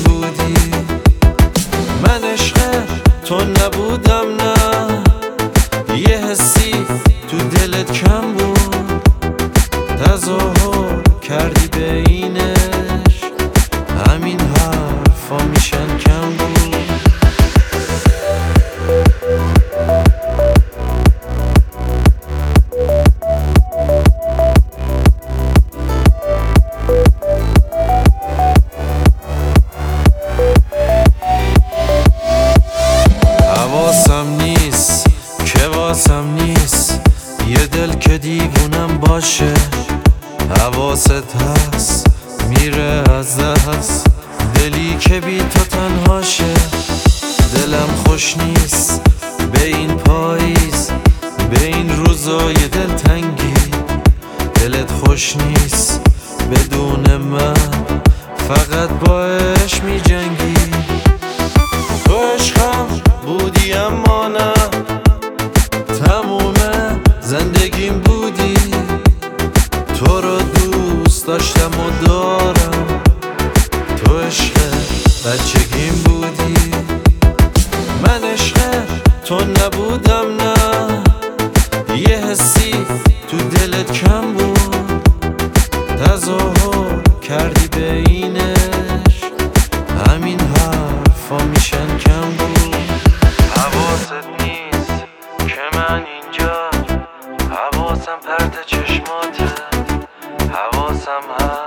بودی. من عشق تو نبودم نه، یه حسی تو دلت کم بود، تظاهر کردی بینش، همین حرفا میشن کم بود. حواسم نیست که واسم نیست یه دل که دیوونم باشه، حواست هست میره از دست دلی که بی تو تنهاشه. دلم خوش نیست به این پاییز، به این روزای دلتنگی، دلت خوش نیست بدون من، فقط باش می جنگی. تو عشقم بودی اما نه، تموم زندگیم بودی. تو رو دوست داشتم و دارم، تو عشق بچگیم بودی. من عشق تو نبودم نه، یه حسی تو دلت کم بود، تظاهر کردی بینش، همین حرفا میشن کم بود. حواست نیست که من اینجا، حواسم پرت چشماته، حواسم هست